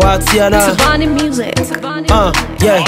Watiana. Tabani music. Yeah.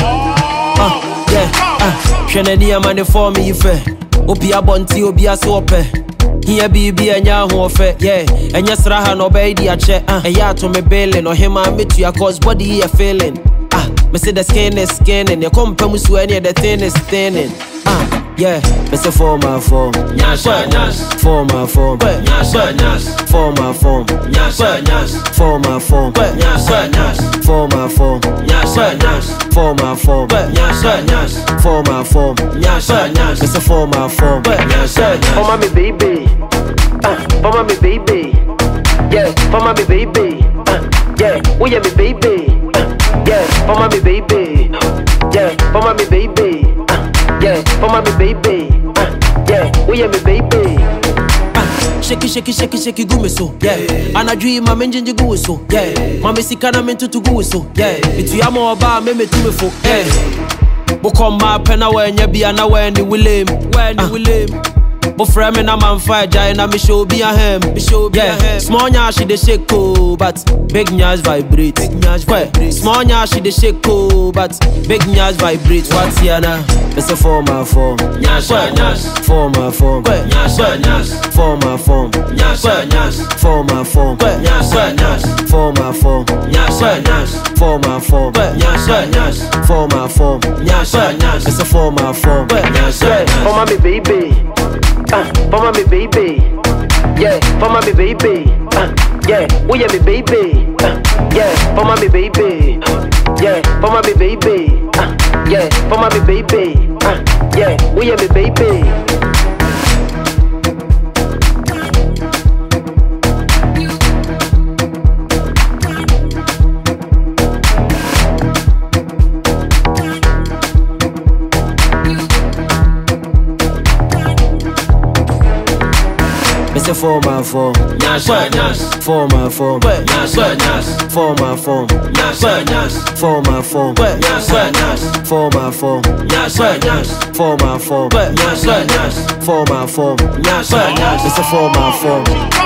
Shenania money for me if Obi abonti obi asope. Here be a nyaho fe, yeah. And yes, Raha no baby a check. And ya to me bailing or him I meet you cause body a feeling. Me say the skin is skin and your compamus when the thin is thinning. Yeah, me say for my form. Nyasha nyas. For my form. Nyasha nyas. For my form. Nyasha nyas. For my form. Nyasha nyas. For my form. Nyasha nyas. For my form. Nyasha nyas. For my form. Nyasha nyas. Me say for my form. Nyasha nyas. For my baby. For my baby. Yeah, for my baby. Yeah, oh yeah me baby. Yeah, for my baby. Yeah, for my baby. Yeah, for my baby. Yeah, oh yeah me baby. Shake it, shake it, shake it, shake it, go me so. Yeah, and I dream my mention you go so. Yeah, mama see can I meant to go so. Yeah, it's you more about me to me for. Yeah, book on my pen when you be an hour and you will aim. When you will aim. But frame and I'm on fire, giant, and me show be a hem. Yeah, small nyash she the shake cool, but big nyash vibrate. Small nyash she the shake cool, but big nyash vibrate. What's here now? It's a form of form. Nyash, form of form. Nyash, form of form. Nyash, form of form. Nyash, form of form. Nyash, form of form. Nyash, form of form. Nyash, it's a form of form. Nyash, for my baby. For my baby, yeah, for my baby, yeah, oh yeah me baby, yeah, for my baby, yeah, for my baby, yeah, for my baby, yeah, oh yeah me baby. For my form, Nyasha nyas. For my form, Nyasha nyas. For my form, Nyasha nyas. For my form, Nyasha nyas. For my form, Nyasha nyas. For my form, Nyasha nyas. For my form, Nyasha nyas. It's a for my form.